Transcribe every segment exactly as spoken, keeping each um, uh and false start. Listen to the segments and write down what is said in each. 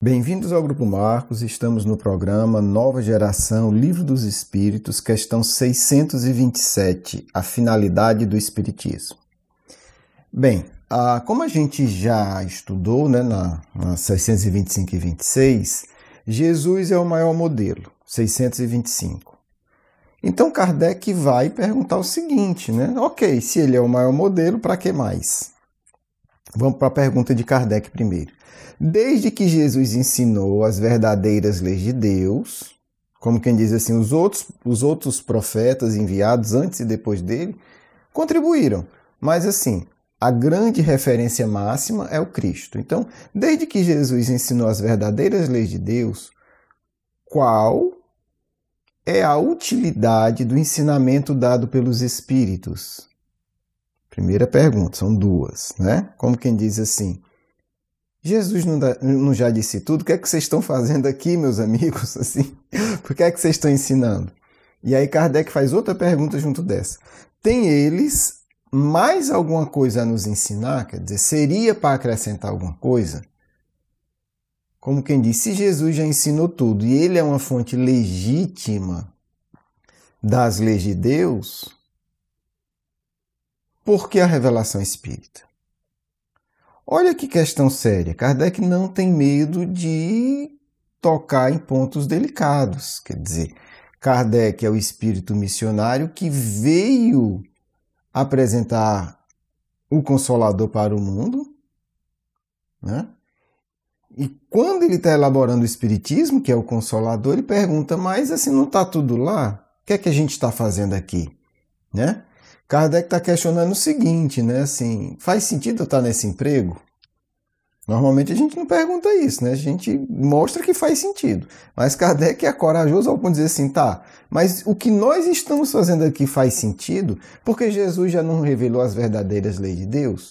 Bem-vindos ao Grupo Marcos, estamos no programa Nova Geração, Livro dos Espíritos, questão seiscentos e vinte e sete, a finalidade do Espiritismo. Bem, ah, como a gente já estudou, né, na, na seiscentos e vinte e cinco e vinte e seis, Jesus é o maior modelo, seiscentos e vinte e cinco. Então Kardec vai perguntar o seguinte, né? Ok, se ele é o maior modelo, para que mais? Vamos para a pergunta de Kardec primeiro. Desde que Jesus ensinou as verdadeiras leis de Deus, como quem diz assim, os outros, os outros profetas enviados antes e depois dele contribuíram. Mas assim, a grande referência máxima é o Cristo. Então, desde que Jesus ensinou as verdadeiras leis de Deus, qual é a utilidade do ensinamento dado pelos Espíritos? Primeira pergunta, são duas, né? Como quem diz assim, Jesus não, dá, não já disse tudo? O que é que vocês estão fazendo aqui, meus amigos? Assim, por que é que vocês estão ensinando? E aí Kardec faz outra pergunta junto dessa. Tem eles mais alguma coisa a nos ensinar? Quer dizer, seria para acrescentar alguma coisa? Como quem diz, se Jesus já ensinou tudo e ele é uma fonte legítima das leis de Deus, por que a revelação espírita? Olha que questão séria. Kardec não tem medo de tocar em pontos delicados. Quer dizer, Kardec é o espírito missionário que veio apresentar o Consolador para o mundo, né? E quando ele está elaborando o Espiritismo, que é o Consolador, ele pergunta, mas assim, não está tudo lá? O que é que a gente está fazendo aqui? Né? Kardec está questionando o seguinte, né? Assim, faz sentido eu estar nesse emprego? Normalmente a gente não pergunta isso, né? A gente mostra que faz sentido. Mas Kardec é corajoso ao ponto de dizer assim, tá, mas o que nós estamos fazendo aqui faz sentido porque Jesus já não revelou as verdadeiras leis de Deus?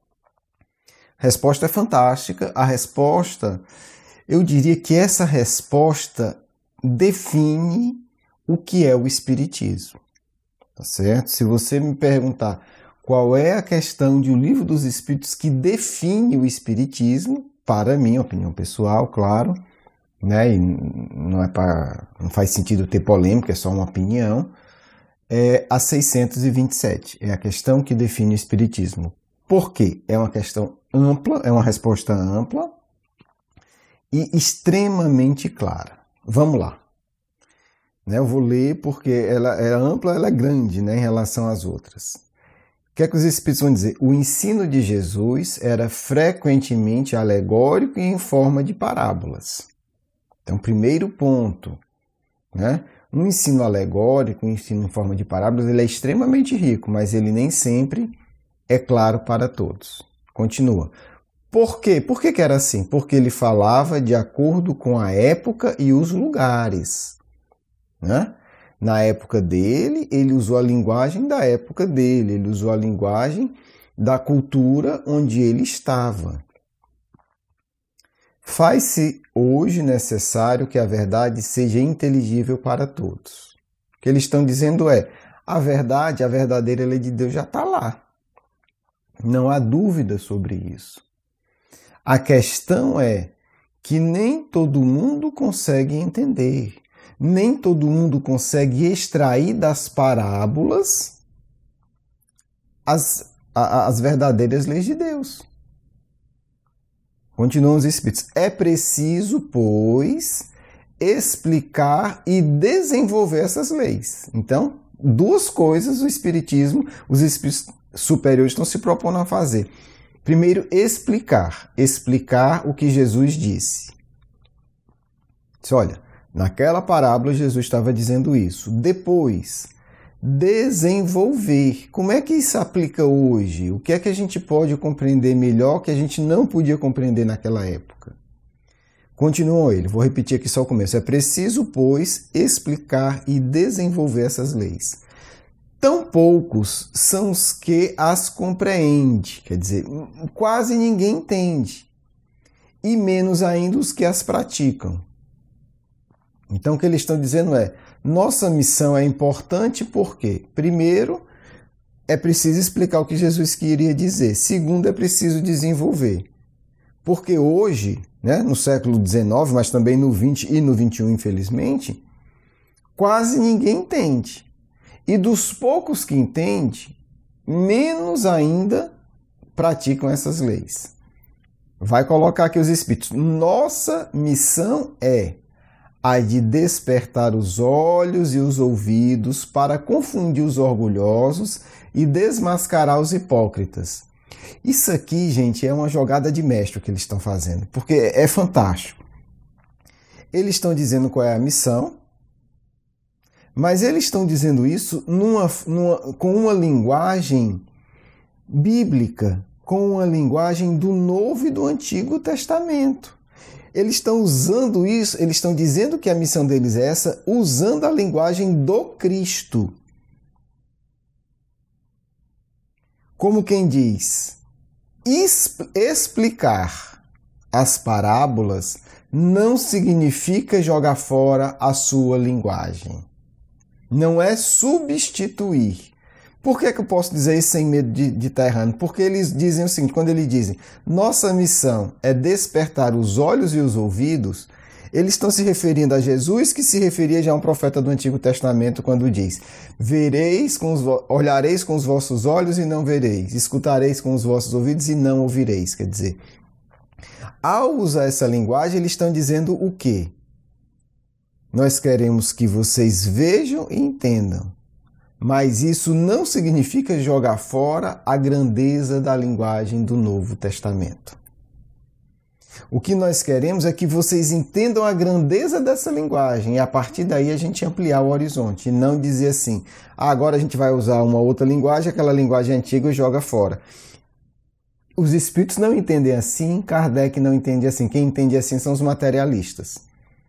A resposta é fantástica. A resposta, eu diria que essa resposta define o que é o Espiritismo. Tá certo? Se você me perguntar qual é a questão de O Livro dos Espíritos que define o Espiritismo, para mim, opinião pessoal, claro, né? E não, é pra, não faz sentido ter polêmica, é só uma opinião, é a seiscentos e vinte e sete. É a questão que define o Espiritismo. Por quê? É uma questão ampla, é uma resposta ampla e extremamente clara. Vamos lá. Eu vou ler porque ela é ampla, ela é grande, né, em relação às outras. O que é que os Espíritos vão dizer? O ensino de Jesus era frequentemente alegórico e em forma de parábolas. Então, primeiro ponto, né? Um ensino alegórico, um ensino em forma de parábolas, ele é extremamente rico, mas ele nem sempre é claro para todos. Continua. Por quê? Por que que era assim? Porque ele falava de acordo com a época e os lugares. Né? Na época dele, ele usou a linguagem da época dele, ele usou a linguagem da cultura onde ele estava. Faz-se hoje necessário que a verdade seja inteligível para todos. O que eles estão dizendo é, a verdade, a verdadeira lei de Deus já está lá. Não há dúvida sobre isso. A questão é que nem todo mundo consegue entender. Nem todo mundo consegue extrair das parábolas as, as verdadeiras leis de Deus. Continuam os Espíritos. É preciso, pois, explicar e desenvolver essas leis. Então, duas coisas o Espiritismo, os Espíritos superiores estão se propondo a fazer. Primeiro, explicar. Explicar o que Jesus disse. Diz, olha, naquela parábola, Jesus estava dizendo isso. Depois, desenvolver. Como é que isso aplica hoje? O que é que a gente pode compreender melhor que a gente não podia compreender naquela época? Continuou ele, vou repetir aqui só o começo. É preciso, pois, explicar e desenvolver essas leis. Tão poucos são os que as compreendem, quer dizer, quase ninguém entende. E menos ainda os que as praticam. Então, o que eles estão dizendo é, nossa missão é importante porque, primeiro, é preciso explicar o que Jesus queria dizer. Segundo, é preciso desenvolver. Porque hoje, né, no século dezenove, mas também no vinte e no vinte e um, infelizmente, quase ninguém entende. E dos poucos que entende, menos ainda praticam essas leis. Vai colocar aqui os espíritos. Nossa missão é a de despertar os olhos e os ouvidos para confundir os orgulhosos e desmascarar os hipócritas. Isso aqui, gente, é uma jogada de mestre que eles estão fazendo, porque é fantástico. Eles estão dizendo qual é a missão, mas eles estão dizendo isso numa, numa, com uma linguagem bíblica, com uma linguagem do Novo e do Antigo Testamento. Eles estão usando isso, eles estão dizendo que a missão deles é essa, usando a linguagem do Cristo. Como quem diz, explicar as parábolas não significa jogar fora a sua linguagem. Não é substituir. Por que, que eu posso dizer isso sem medo de, de estar errando? Porque eles dizem o seguinte, quando eles dizem, nossa missão é despertar os olhos e os ouvidos, eles estão se referindo a Jesus, que se referia já a um profeta do Antigo Testamento, quando diz, vereis com os, olhareis com os vossos olhos e não vereis, escutareis com os vossos ouvidos e não ouvireis. Quer dizer, ao usar essa linguagem, eles estão dizendo o quê? Nós queremos que vocês vejam e entendam. Mas isso não significa jogar fora a grandeza da linguagem do Novo Testamento. O que nós queremos é que vocês entendam a grandeza dessa linguagem e a partir daí a gente ampliar o horizonte e não dizer assim, ah, agora a gente vai usar uma outra linguagem, aquela linguagem antiga e joga fora. Os espíritos não entendem assim, Kardec não entende assim. Quem entende assim são os materialistas.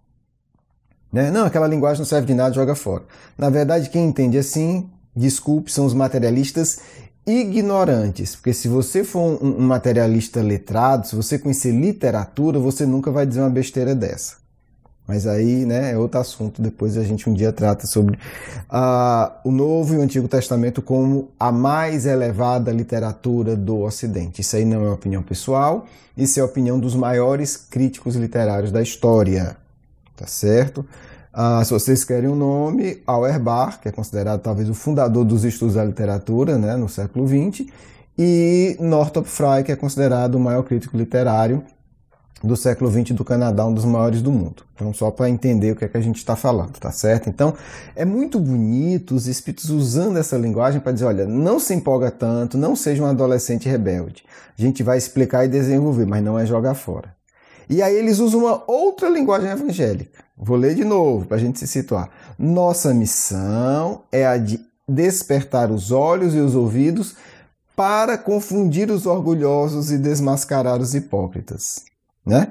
Né? Não, aquela linguagem não serve de nada, joga fora. Na verdade, quem entende assim, desculpe, são os materialistas ignorantes. Porque se você for um materialista letrado, se você conhecer literatura, você nunca vai dizer uma besteira dessa. Mas aí, né, é outro assunto, depois a gente um dia trata sobre uh, o Novo e o Antigo Testamento como a mais elevada literatura do Ocidente. Isso aí não é opinião pessoal, isso é a opinião dos maiores críticos literários da história. Tá certo? Ah, se vocês querem um nome, Auerbach, que é considerado talvez o fundador dos estudos da literatura, né, no século vinte, e Northrop Frye, que é considerado o maior crítico literário do século vinte do Canadá, um dos maiores do mundo. Então, só para entender o que é que a gente está falando, tá certo? Então, é muito bonito os espíritos usando essa linguagem para dizer, olha, não se empolga tanto, não seja um adolescente rebelde. A gente vai explicar e desenvolver, mas não é jogar fora. E aí eles usam uma outra linguagem evangélica. Vou ler de novo para a gente se situar. Nossa missão é a de despertar os olhos e os ouvidos para confundir os orgulhosos e desmascarar os hipócritas. Né?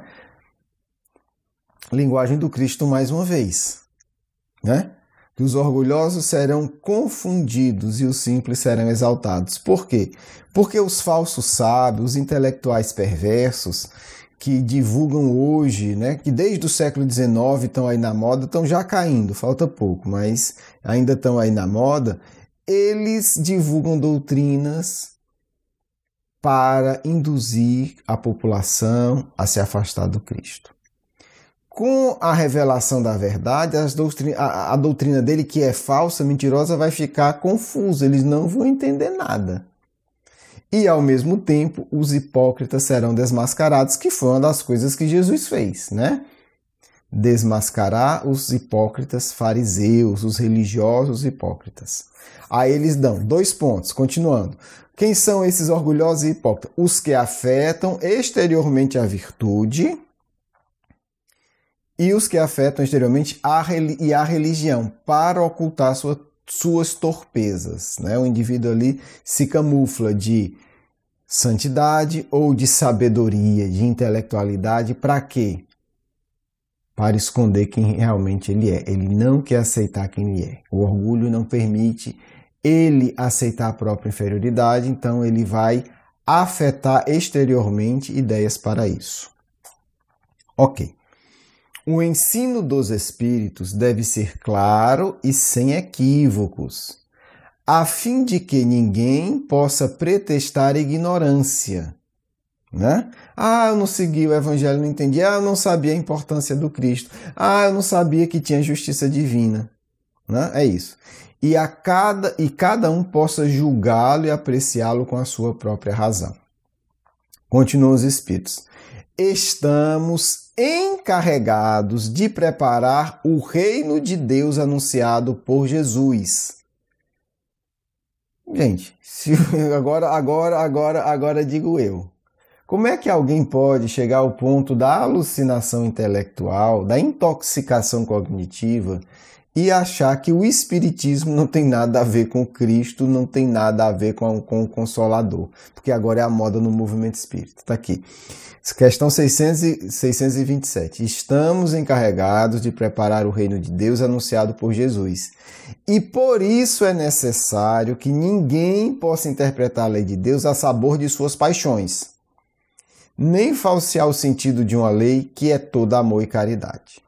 Linguagem do Cristo mais uma vez. Né? Que os orgulhosos serão confundidos e os simples serão exaltados. Por quê? Porque os falsos sábios, os intelectuais perversos, que divulgam hoje, né, que desde o século dezenove estão aí na moda, estão já caindo, falta pouco, mas ainda estão aí na moda, eles divulgam doutrinas para induzir a população a se afastar do Cristo. Com a revelação da verdade, as doutrina, a, a doutrina dele, que é falsa, mentirosa, vai ficar confusa, eles não vão entender nada. E, ao mesmo tempo, os hipócritas serão desmascarados, que foi uma das coisas que Jesus fez, né? Desmascarar os hipócritas fariseus, os religiosos hipócritas. Aí eles dão dois pontos, continuando. Quem são esses orgulhosos e hipócritas? Os que afetam exteriormente a virtude e os que afetam exteriormente a, e a religião, para ocultar sua suas torpezas, né? O indivíduo ali se camufla de santidade ou de sabedoria, de intelectualidade, para quê? Para esconder quem realmente ele é. Ele não quer aceitar quem ele é. O orgulho não permite ele aceitar a própria inferioridade, então ele vai afetar exteriormente ideias para isso. Ok. O ensino dos espíritos deve ser claro e sem equívocos, a fim de que ninguém possa pretextar ignorância. Né? Ah, eu não segui o evangelho, não entendi. Ah, eu não sabia a importância do Cristo. Ah, eu não sabia que tinha justiça divina. Né? É isso. E, a cada, e cada um possa julgá-lo e apreciá-lo com a sua própria razão. Continuam os Espíritos. Estamos encarregados de preparar o reino de Deus anunciado por Jesus. Gente, se, agora, agora, agora, agora digo eu. Como é que alguém pode chegar ao ponto da alucinação intelectual, da intoxicação cognitiva e achar que o Espiritismo não tem nada a ver com Cristo, não tem nada a ver com, com o Consolador? Porque agora é a moda no movimento espírita. Está aqui. Questão seiscentos e vinte e sete. Estamos encarregados de preparar o reino de Deus anunciado por Jesus. E por isso é necessário que ninguém possa interpretar a lei de Deus a sabor de suas paixões, nem falsear o sentido de uma lei que é toda amor e caridade.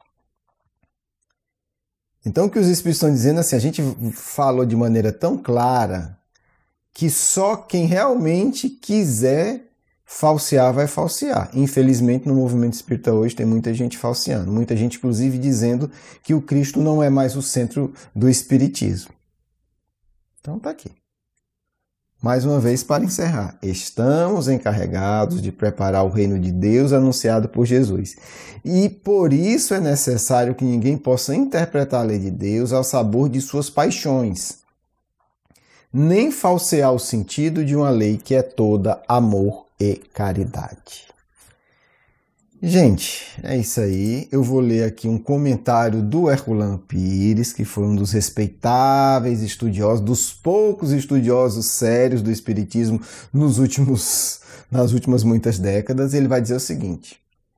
Então o que os Espíritos estão dizendo assim, a gente falou de maneira tão clara que só quem realmente quiser falsear vai falsear. Infelizmente no movimento espírita hoje tem muita gente falseando, muita gente inclusive dizendo que o Cristo não é mais o centro do espiritismo. Então tá aqui. Mais uma vez, para encerrar, estamos encarregados de preparar o reino de Deus anunciado por Jesus. E por isso é necessário que ninguém possa interpretar a lei de Deus ao sabor de suas paixões, nem falsear o sentido de uma lei que é toda amor e caridade. Gente, é isso aí. Eu vou ler aqui um comentário do Herculano Pires, que foi um dos respeitáveis estudiosos, dos poucos estudiosos sérios do Espiritismo nos últimos, nas últimas muitas décadas. Ele vai dizer o seguinte: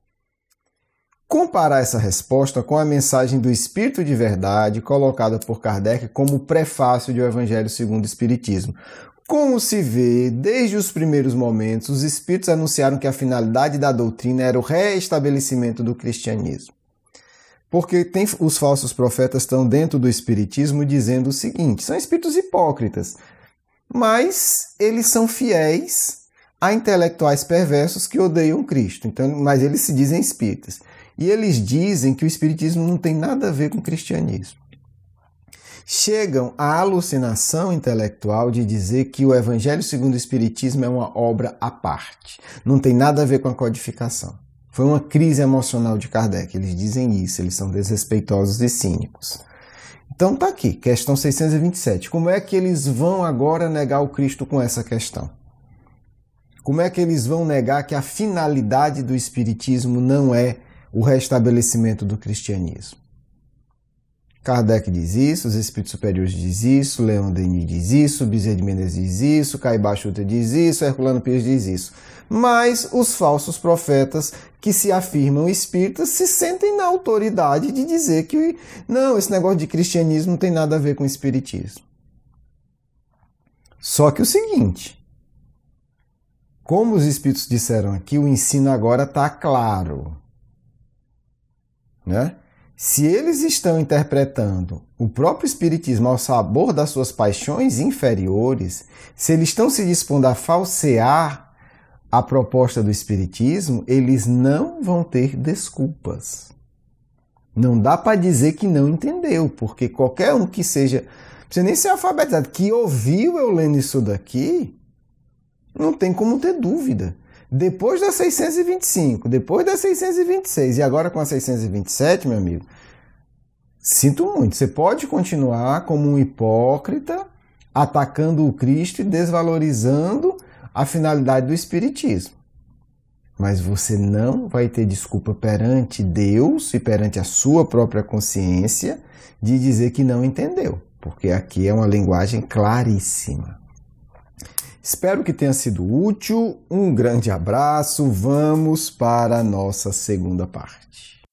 comparar essa resposta com a mensagem do Espírito de Verdade colocada por Kardec como prefácio do Evangelho segundo o Espiritismo. Como se vê, desde os primeiros momentos, os espíritos anunciaram que a finalidade da doutrina era o restabelecimento do cristianismo. Porque tem, os falsos profetas estão dentro do espiritismo dizendo o seguinte: são espíritos hipócritas, mas eles são fiéis a intelectuais perversos que odeiam Cristo. Então, mas eles se dizem espíritas. E eles dizem que o espiritismo não tem nada a ver com o cristianismo. Chegam à alucinação intelectual de dizer que o Evangelho segundo o Espiritismo é uma obra à parte. Não tem nada a ver com a codificação. Foi uma crise emocional de Kardec. Eles dizem isso, eles são desrespeitosos e cínicos. Então tá aqui, questão seiscentos e vinte e sete. Como é que eles vão agora negar o Cristo com essa questão? Como é que eles vão negar que a finalidade do Espiritismo não é o restabelecimento do cristianismo? Kardec diz isso, os Espíritos Superiores diz isso, Leon Denis diz isso, Bezerra de Menezes diz isso, Caibá Schutter diz isso, Herculano Pires diz isso. Mas os falsos profetas que se afirmam espíritas se sentem na autoridade de dizer que não, esse negócio de cristianismo não tem nada a ver com espiritismo. Só que o seguinte, como os Espíritos disseram aqui, o ensino agora está claro, né? Se eles estão interpretando o próprio Espiritismo ao sabor das suas paixões inferiores, se eles estão se dispondo a falsear a proposta do Espiritismo, eles não vão ter desculpas. Não dá para dizer que não entendeu, porque qualquer um que seja, não precisa nem ser alfabetizado, que ouviu eu lendo isso daqui, não tem como ter dúvida. Depois da seiscentos e vinte e cinco, depois da seiscentos e vinte e seis e agora com a seiscentos e vinte e sete, meu amigo, sinto muito. Você pode continuar como um hipócrita, atacando o Cristo e desvalorizando a finalidade do Espiritismo. Mas você não vai ter desculpa perante Deus e perante a sua própria consciência de dizer que não entendeu, porque aqui é uma linguagem claríssima. Espero que tenha sido útil. Um grande abraço. Vamos para a nossa segunda parte.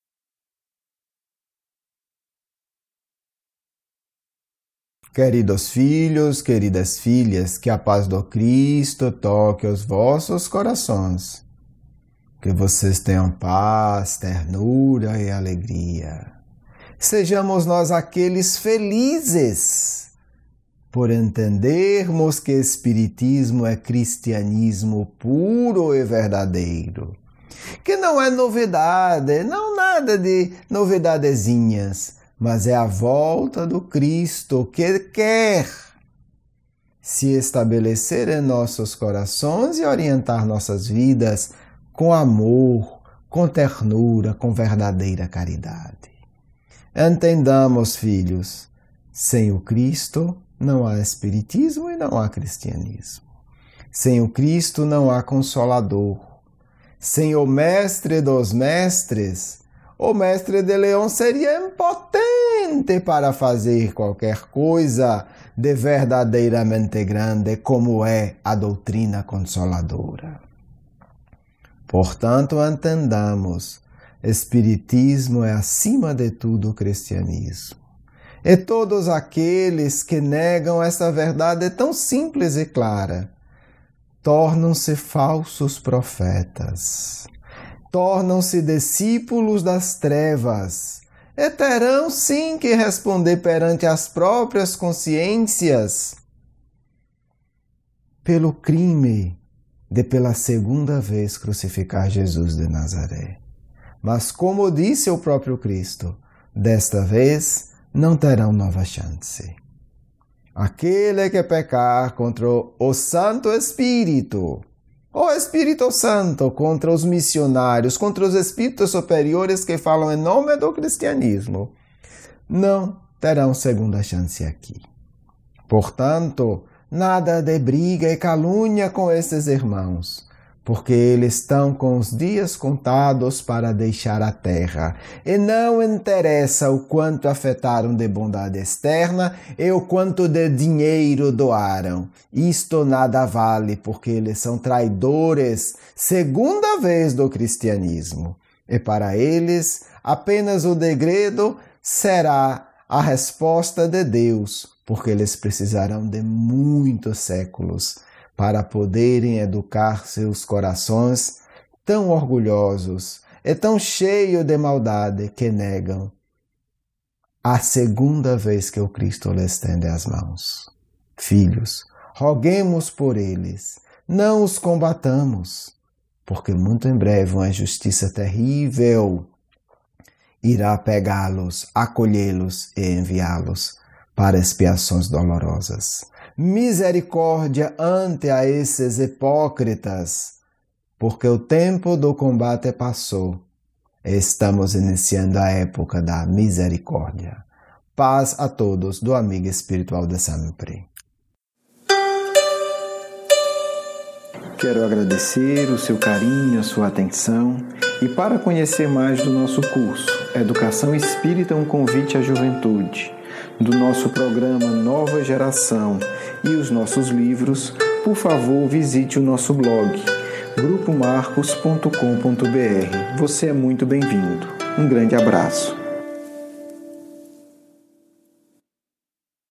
Queridos filhos, queridas filhas, que a paz do Cristo toque os vossos corações. Que vocês tenham paz, ternura e alegria. Sejamos nós aqueles felizes por entendermos que Espiritismo é cristianismo puro e verdadeiro, que não é novidade, não nada de novidadezinhas, mas é a volta do Cristo que quer se estabelecer em nossos corações e orientar nossas vidas com amor, com ternura, com verdadeira caridade. Entendamos, filhos, sem o Cristo não há Espiritismo e não há cristianismo. Sem o Cristo não há Consolador. Sem o Mestre dos Mestres, o Mestre de León seria impotente para fazer qualquer coisa de verdadeiramente grande como é a doutrina consoladora. Portanto, entendamos, Espiritismo é acima de tudo o cristianismo. E todos aqueles que negam essa verdade tão simples e clara, tornam-se falsos profetas, tornam-se discípulos das trevas, e terão sim que responder perante as próprias consciências pelo crime de pela segunda vez crucificar Jesus de Nazaré. Mas como disse o próprio Cristo, desta vez não terão nova chance. Aquele que pecar contra o Santo Espírito, o Espírito Santo contra os missionários, contra os espíritos superiores que falam em nome do cristianismo, não terão segunda chance aqui. Portanto, nada de briga e calúnia com esses irmãos, porque eles estão com os dias contados para deixar a terra, e não interessa o quanto afetaram de bondade externa e o quanto de dinheiro doaram. Isto nada vale, porque eles são traidores, segunda vez do cristianismo. E para eles, apenas o degredo será a resposta de Deus, porque eles precisarão de muitos séculos para poderem educar seus corações tão orgulhosos e tão cheios de maldade que negam a segunda vez que o Cristo lhes estende as mãos. Filhos, roguemos por eles, não os combatamos, porque muito em breve uma injustiça terrível irá pegá-los, acolhê-los e enviá-los para expiações dolorosas. Misericórdia ante a esses hipócritas, porque o tempo do combate passou e estamos iniciando a época da misericórdia. Paz a todos do amigo espiritual de sempre. Quero agradecer o seu carinho, a sua atenção, e para conhecer mais do nosso curso Educação Espírita, um convite à juventude, do nosso programa Nova Geração e os nossos livros, por favor, visite o nosso blog grupo marcos ponto com ponto b r. Você é muito bem-vindo. Um grande abraço.